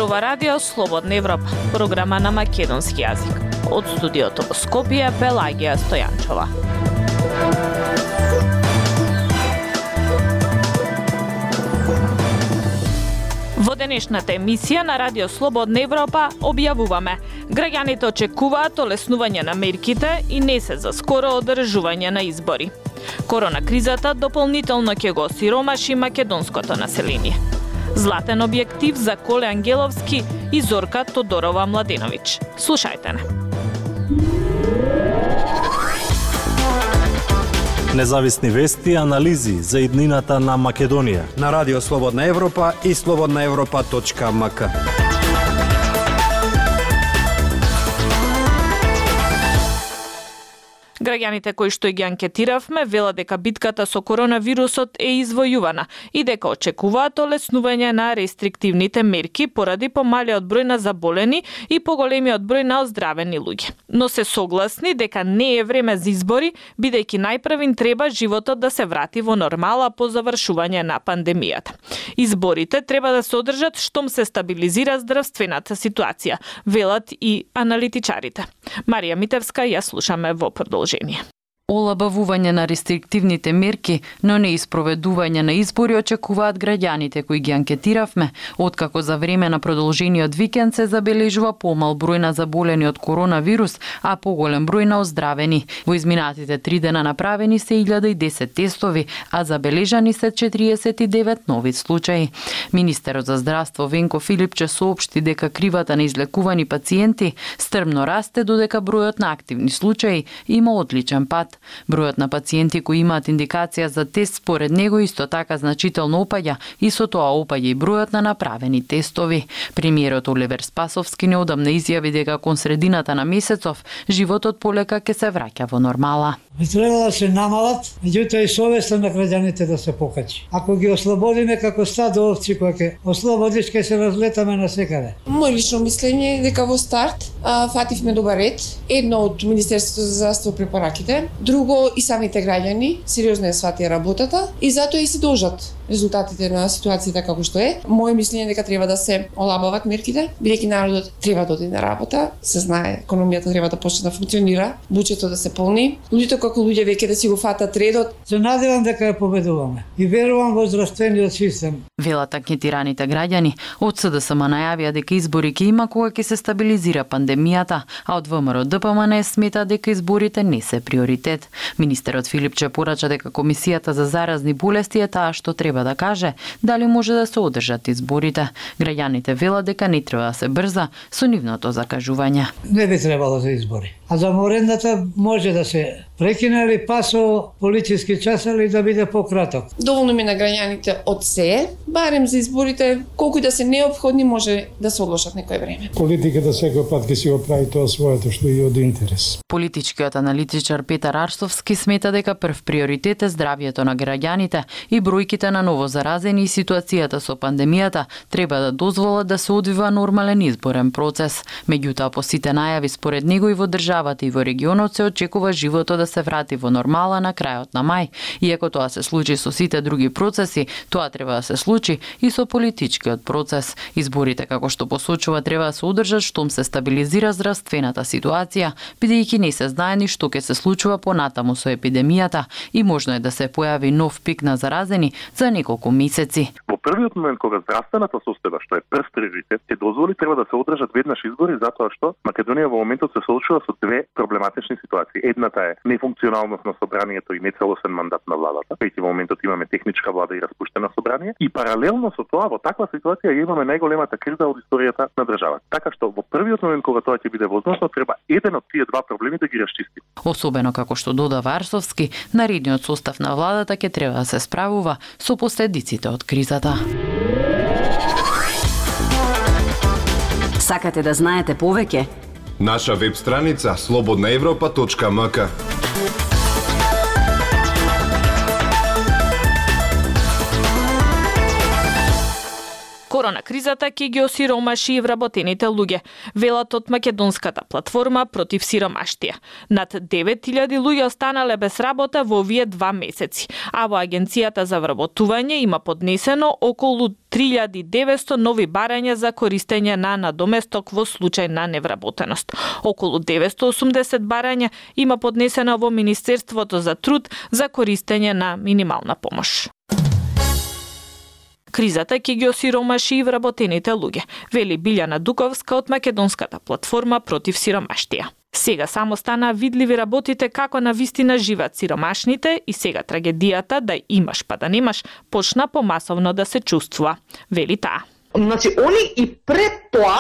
зборува радио Слободна Европа, програма на македонски јазик. Од студиото во Скопје, Пелагија Стојанчова. Во денешната емисија на Радио Слободна Европа објавуваме: граѓаните очекуваат олеснување на мерките и не се за скоро одржување на избори. Корона кризата дополнително ќе го осиромаши македонското население. Златен објектив за Коле Ангеловски и Зорка Тодорова Младеновиќ. Слушајте не. Независни вести и анализи за иднината на Македонија на Радио Слободна Европа и slobodnaevropa.mk. Граѓаните кои што ги анкетиравме велат дека битката со коронавирусот е извојувана и дека очекуваат олеснување на рестриктивните мерки поради помалиот број на заболени и поголемиот број на оздравени луѓе. Но се согласни дека не е време за избори, бидејќи најпрвин треба животот да се врати во нормала по завршување на пандемијата. Изборите треба да се одржат штом се стабилизира здравствената ситуација, велат и аналитичарите. Марија Митевска ја слушаме во продолжение. Олабавување на рестриктивните мерки, но не испроведување на избори очекуваат граѓаните кои ги анкетиравме, откако за време на продолжениот викенд се забележува помал број на заболени од коронавирус, а поголем број на оздравени. Во изминатите 3 дена направени се 1010 тестови, а забележани се 49 нови случаи. Министерот за здравство Венко Филипче соопшти дека кривата на излекувани пациенти стрмно расте, додека бројот на активни случаи има одличен пат. Бројот на пациенти кои имаат индикација за тест според него исто така значително опаѓа и со тоа опаѓа и бројот на направени тестови. Премиерот Оливер Спасовски неодамна изјави дека кон средината на месецов животот полека ќе се враќа во нормала. Треба да се намалат, меѓутоа и совеста на граѓаните да се покачи. Ако ги ослободиме како стадо овци кои ќе ослободиш, ќе се разлетаме насекаде. Мој лично мислење е дека во старт фативме добар ред. Едно од Министерството за здравство препораките, друго и самите граѓани сериозно ја сватија работата и затоа и се должат резултатите на ситуацијата како што е. Мој мислење е дека треба да се олабават мерките, бидејќи народот треба да оди на работа, се знае, економијата треба да почне да функционира, буџетот да се полни, луѓето како луѓе веќе да си го фатат редот. Се надевам дека ја победуваме и верувам во здравствениот систем. Велат анкетираните граѓани, од СДСМ најавија дека избори ќе има кога ќе се стабилизира пандемијата, а од ВМРО ДПМН смета дека изборите не се приоритет. Министерот Филипче порача дека Комисијата за заразни болести е таа што треба да каже дали може да се одржат изборите. Граѓаните велат дека не треба да се брза со нивното закажување. Не би требало за избори. А за морендата може да се прекине или пасо политички час или да биде пократок. Доволно ми на граѓаните од се, барем за изборите, колку да се неопходни може да се одложат некој време. Политиката секој пат ќе си го прави тоа своето што е од интерес. Политичкиот аналитичар Петар Арстовски смета дека прв приоритет е здравјето на граѓаните и бројките на новозаразени и ситуацијата со пандемијата треба да дозволат да се одвива нормален изборен процес. Меѓутоа, по сите најави според него и во државата и во регионот се очекува животот да се врати во нормала на крајот на мај. Иако тоа се случи со сите други процеси, тоа треба да се случи и со политичкиот процес. Изборите, како што посочува, треба да се одржат штом се стабилизира здравствената ситуација, бидејќи не се знае ни што ќе се случува понатаму со епидемијата и можно е да се појави нов пик на заразени за неколку месеци. Во првиот момент кога здравствената состојба, што е прв приоритет, ќе дозволи треба да се одржат веднаш избори затоа што Македонија во моментот се соочува со две проблематични ситуации. Едната е нефункционалност на собранието и нецелосен мандат на владата. Веќе во моментот имаме техничка влада и распуштено собрание и паралелно со тоа во таква ситуација имаме најголемата криза од историјата на државата. Така што во првиот момент кога тоа ќе биде возможно, треба еден од тие два проблеми да ги расчисти. Особено како што додава Арсовски, наредниот состав на владата ќе треба да се справува со последиците од кризата. Сакате да знаете повеќе? Наша веб страница slobodnaevropa.mk. Корона кризата ќе ги осиромаши и вработените луѓе, велат од македонската платформа против сиромаштија. Над 9000 луѓе останале без работа во овие 2 месеци, а во Агенцијата за вработување има поднесено околу 3900 нови барања за користење на надоместок во случај на невработеност. Околу 980 барања има поднесено во Министерството за труд за користење на минимална помош. Кризата ќе ги осиромаши и вработените луѓе, вели Билјана Дуковска од македонската платформа против сиромаштија. Сега само стана видливи работите како на вистина живеат сиромашните и сега трагедијата да имаш па да немаш почна помасовно да се чувствува, вели таа. Значи, они и пред тоа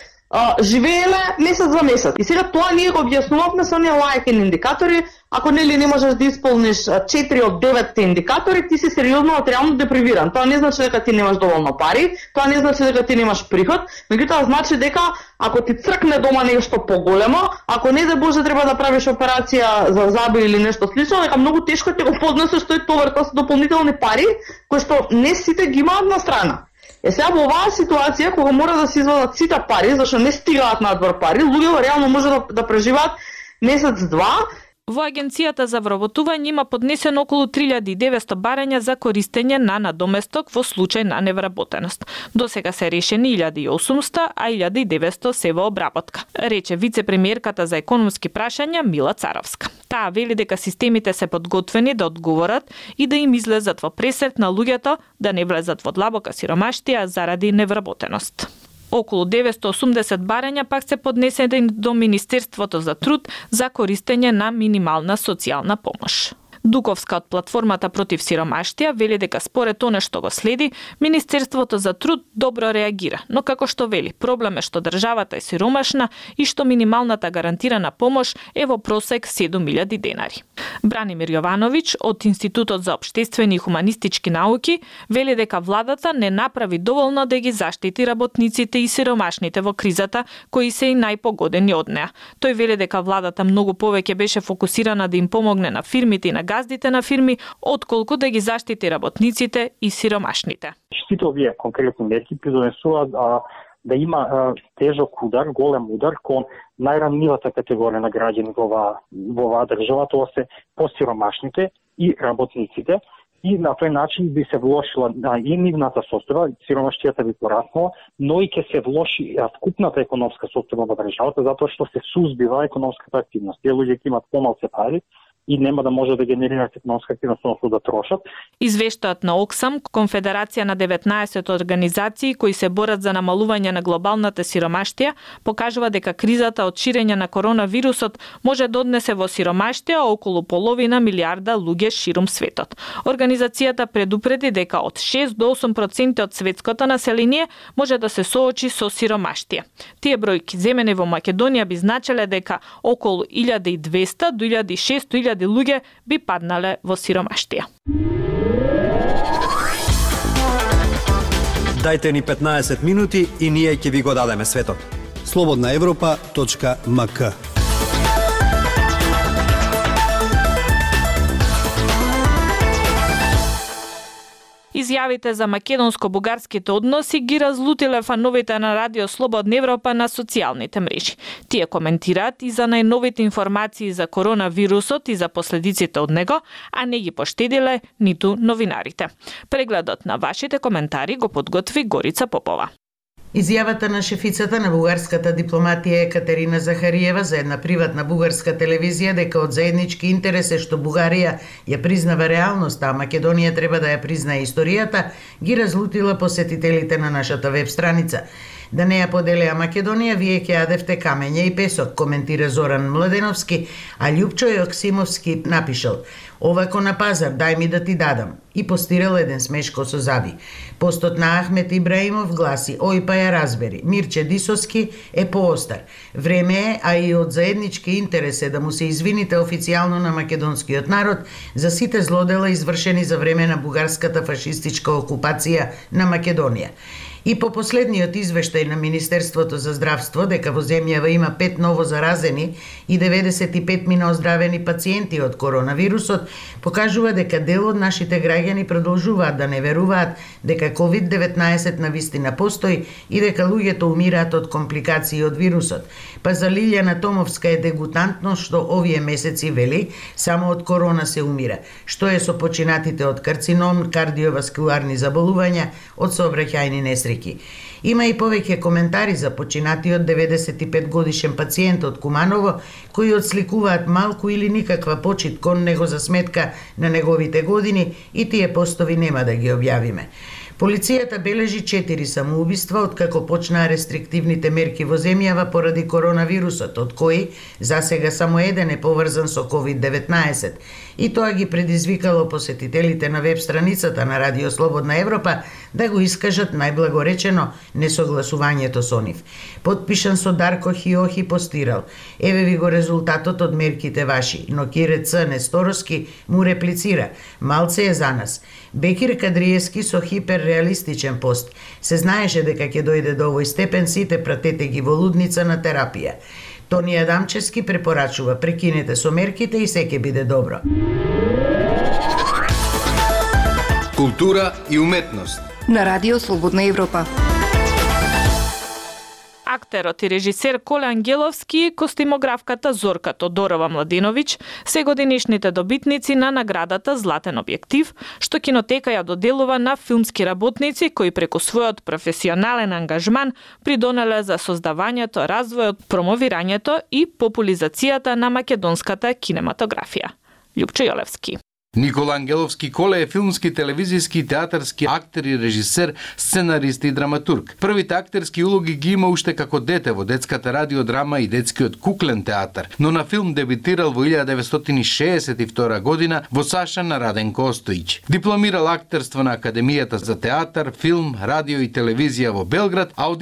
живееле месец за месец. И сега тоа ние го објаснувавме со оние лајкен индикатори. Ако нели не можеш да исполниш 4 од 9 индикатори, ти си сериозно материјално депривиран. Тоа не значи дека ти немаш доволно пари, тоа не значи дека ти немаш приход, меѓутоа значи дека ако ти цркне дома нешто поголемо, ако не да Боже треба да правиш операција за заби или нешто слично, дека многу тешко ќе го поднесеш тој товар, тоа се дополнителни пари кои што не сите ги имаат на страна. Сега во оваа ситуација, кога мора да се извадат сите пари, зашто не стигаат надвор пари, луѓето реално може да преживеат месец-два. Во Агенцијата за вработување има поднесено околу 3900 барања за користење на надоместок во случај на невработеност. До сега се решени 1800, а 1900 се во обработка, рече вице-премиерката за економски прашања Мила Царовска. Таа вели дека системите се подготвени да одговорат и да им излезат во пресрет на луѓето да не влезат во длабока сиромаштија заради невработеност. Околу 980 барања пак се поднесени до Министерството за труд за користење на минимална социјална помош. Дуковска од платформата против сиромаштија вели дека според она што го следи, Министерството за труд добро реагира, но како што вели, проблем е што државата е сиромашна и што минималната гарантирана помош е во просек 7000 денари. Бранимир Јовановиќ од Институтот за општествени и хуманистички науки вели дека владата не направи доволно да ги заштити работниците и сиромашните во кризата, кои се и најпогодени од неа. Тој вели дека владата многу повеќе беше фокусирана да им помогне на фирмите и на газдите на фирми, отколку да ги заштити работниците и сиромашните. Сите овие конкретни мерки придонесуваат да има тежок удар, голем удар кон најранливата категорија на граѓани во оваа држава, тоа се посиромашните и работниците. И на тој начин би се влошила и нивната состојба, сиромаштијата би пораснала, но и ќе се влоши вкупната економска состојба во државата, затоа што се сузбива економската активност. Тие луѓе ќе имат помалку пари и нема да може да генерираат економска активност, односно да трошат. Извештајот на Оксам, конфедерација на 19 организации кои се борат за намалување на глобалната сиромаштија, покажува дека кризата од ширење на коронавирусот може да однесе во сиромаштија околу половина милиарда луѓе ширум светот. Организацијата предупреди дека од 6 до 8% од светското население може да се соочи со сиромаштија. Тие бројки земени во Македонија би значеле дека околу 1200 до 1600 луѓе би паднале во сиромаштија. Дајте ни 15 минути и ние ќе ви го дадеме светот. slobodnaevropa.mk. Изјавите за македонско-бугарските односи ги разлутиле фановите на Радио Слободна Европа на социјалните мрежи. Тие коментираат и за најновите информации за коронавирусот и за последиците од него, а не ги поштедиле ниту новинарите. Прегледот на вашите коментари го подготви Горица Попова. Изјавата на шефицата на бугарската дипломатија Екатерина Захариева за една приватна бугарска телевизија дека од заеднички интерес е што Бугарија ја признава реалноста, а Македонија треба да ја признае историјата, ги разлутила посетителите на нашата веб страница. Да не ја поделеа Македонија, вие ќе јадевте камења и песок, коментира Зоран Младеновски, а Љупчо Јоксимовски напишал: "Овако на пазар, дај ми да ти дадам", и постирал еден смешко со заби. Постот на Ахмет Ибраимов гласи: "Ој па ја разбери, Мирче Дисовски е поостар. Време е, а и од заеднички интерес е да му се извините официјално на македонскиот народ за сите злодела извршени за време на бугарската фашистичка окупација на Македонија." И по последниот извештај на Министерството за здравство дека во земјава има 5 ново заразени и 95 минооздравени пациенти од коронавирусот, покажува дека дел од нашите граѓани продолжуваат да не веруваат дека COVID-19 навистина постои и дека луѓето умираат од компликации од вирусот. Па за Лилјана Томовска е дегутантно што овие месеци вели само од корона се умира, што е со починатите од карцином, кардиоваскуларни заболувања, од сообраќајни несреќи. Има и повеќе коментари за починатиот 95 годишен пациент од Куманово, кои отсликуваат малку или никаква почит кон него за сметка на неговите години и тие постови нема да ги објавиме. Полицијата бележи 4 самоубиства откако почнаа рестриктивните мерки во земјава поради коронавирусот, од кои засега само еден е поврзан со COVID-19. И тоа ги предизвикало посетителите на веб страницата на Радио Слободна Европа да го искажат најблагоречено несогласувањето со нив. Подпишан со Дарко Хиохи постирал: еве ви го резултатот од мерките ваши, но Кире Ц. Нестороски му реплицира: малце е за нас. Бекир Кадриевски со хиперреалистичен пост: се знаеше дека ќе дојде до овој степен, сите пратете ги во лудница на терапија. Тони Адамчевски препорачува: прекинете со мерките и се ќе биде добро. Култура и уметност на Радио Слободна Европа. Актерот и режисер Коле Ангеловски и костимографката Зорка Тодорова Младеновиќ се годинишните добитници на наградата Златен објектив, што кинотека ја доделува на филмски работници кои преку својот професионален ангажман придонеле за создавањето, развојот, промовирањето и популизацијата на македонската кинематографија. Љупчо Јолевски. Никола Ангеловски Коле е филмски, телевизиски и театарски актер и режисер, сценарист и драматург. Првите актерски улоги ги има уште како дете во детската радиодрама и детскиот куклен театар, но на филм дебитирал во 1962 година во Саша на Раденко Остојич. Дипломирал актерство на Академијата за театар, филм, радио и телевизија во Белград, а од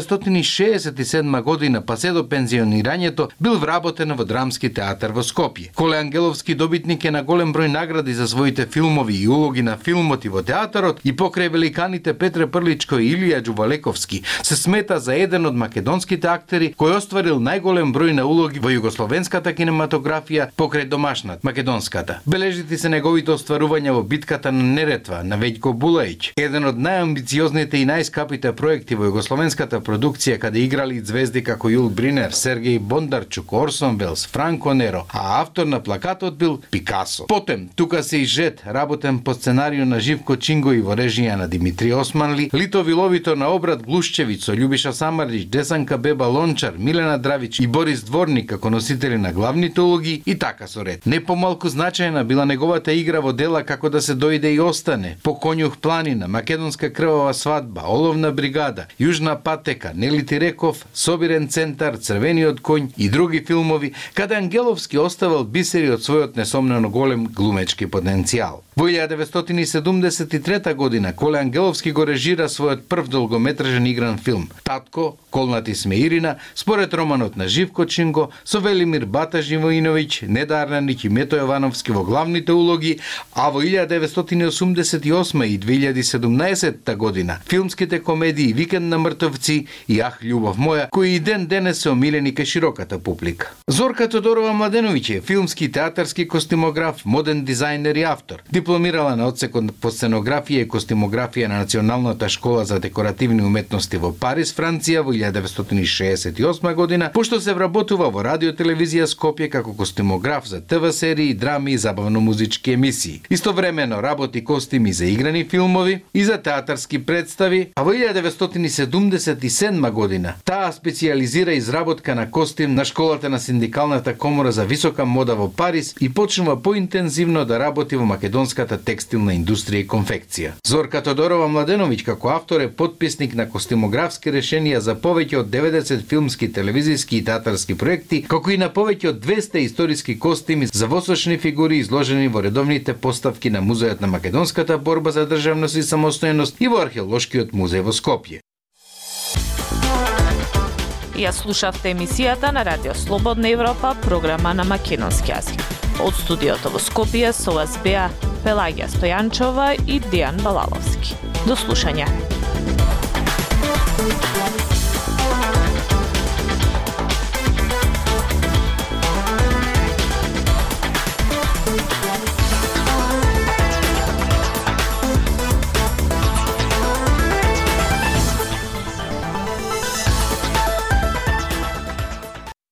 1967 година па се до пензионирањето бил вработен во Драмски театар во Скопје. Коле Ангеловски добитник е на голем број награди за своите филмови и улоги на филмот и во театарот и покрај великаните Петре Прличко и Илија Џувалековски се смета за еден од македонските актери кој остварил најголем број на улоги во југословенската кинематографија покрај домашната, македонската. Бележити се неговите остварувања во битката на Неретва на Вејко Булаич, еден од најамбициозните и најскапите проекти во југословенската продукција каде играли звезди како Јул Бринер, Сергеј Бондарчук, Орсон Велс, Франко Неро, а автор на плакатот бил Пикасо. Потем Тука се и Жет, работен по сценарио на Живко Чинго и во режија на Димитри Османли, Лито Виловито на Обрат Глушчевиć со Љубиша Самарлич, Десанка Беба Лончар, Милена Дравич и Борис Дворник како носители на главните улоги и така со ред. Не помалку значајна била неговата игра во дела како да се дојде и остане, По Конјух планина, Македонска крвава свадба, Оловна бригада, Јужна патека, Нели Тиреков, Собирен центар, Црвениот коњ и други филмови, каде Ангеловски оставил бисери од својот несомнено голем глумечки потенцијал. Во 1973 година Коле Ангеловски го режира својот прв долгометражен игран филм Татко, Колнати сме Ирина, според романот на Живко Чинго, со Велимир Бата Живоиновиќ, Неда Арнанич и Мето Јовановски во главните улоги, а во 1988 и 2017 година филмските комедии Викенд на мртовци и Ах, љубов моја, кои и ден денес се омилени кај широката публика. Зорка Тодорова Младеновиќ е филмски, театарски костимограф, моден дизајнер и автор. Дипломирала на одсекот по сценографија и костимографија на Националната школа за декоративни уметности во Париз, Франција во 1968 година, пошто се вработува во радио телевизија Скопје како костимограф за ТВ серии, драми и забавно-музички емисии. Истовремено работи костими за играни филмови и за театарски представи, а во 1977 година таа специјализира изработка на костим на школата на Синдикалната комора за висока мода во Париз и почнува поинтензивно да работи во македонската текстилна индустрија и конфекција. Зорка Тодорова Младеновиќ како автор е потписник на костимографски решенија за повеќе од 90 филмски, телевизиски и театарски проекти, како и на повеќе од 200 историски костими за восочни фигури изложени во редовните поставки на Музеот на македонската борба за државност и самостојност и во Археолошкиот музеј во Скопје. Ја слушавте емисијата на Радио Слободна Европа, програма на македонски јазик. Од студиото во Скопје со вас беа Пелагија Стојанчова и Дејан Балаловски. До слушање.